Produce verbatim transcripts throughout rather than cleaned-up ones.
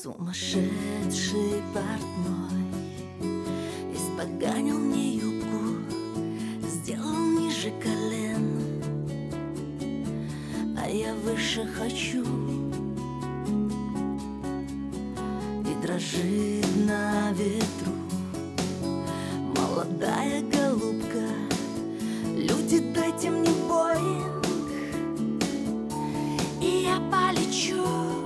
Сумасшедший портной испоганил мне юбку, сделал ниже колен, а я выше хочу. И дрожит на ветру молодая голубка. Люди, дайте мне Боинг, и я полечу.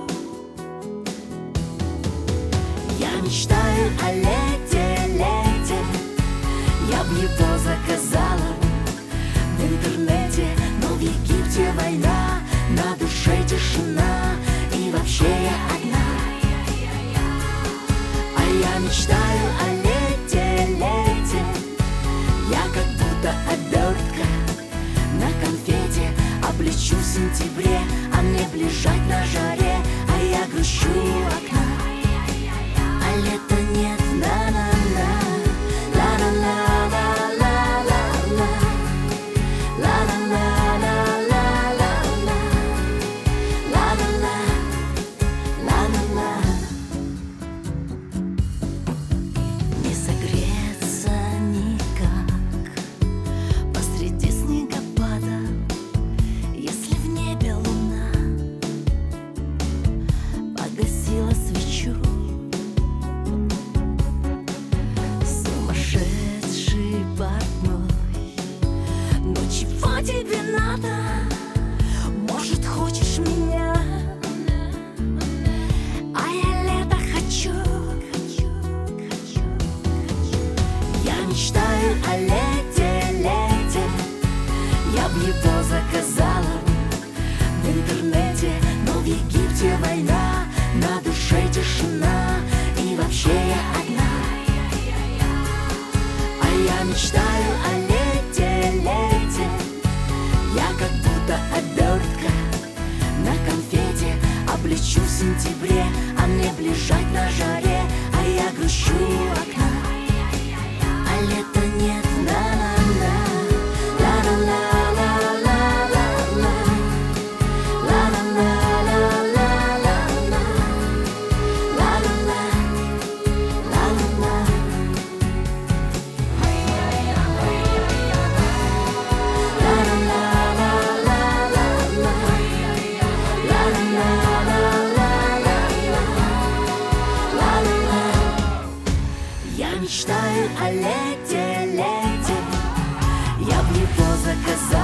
Я мечтаю о лете, лете. Я б его заказала в интернете, но в Египте война, на душе тишина, и вообще я одна. А я мечтаю о лете, лете. Я как будто обертка на конфете, облечу в сентябре, а мне б лежать на жаре, а я грущу у окна. А лета нет, на-на-на, ла-ла-ла-ла-ла-ла-ла, ла-ла-ла-ла-ла-ла-ла, ла-ла-ла, ла-ла-ла. Не согреться никак посреди снегопада, если в небе луна погасила свечу. Сумасшедший портной, ну чего тебе надо? Может, хочешь меня? А я лето хочу. Я мечтаю о лете, лете. Я б его заказала в интернете, но в Египте война, на душе тишина, и вообще я одна. Я мечтаю о лете, лете. Я как будто обертка на конфете, облечу в сентябре, а мне б лежать на жаре, а я грущу у окна. А лета нет, на-на-на, ла-ла-ла-ла-ла-ла-ла, ла-ла-ла-ла-ла-ла-ла, ла-ла-ла, ла-ла-ла. Я мечтаю о лете, лете. Я б его заказала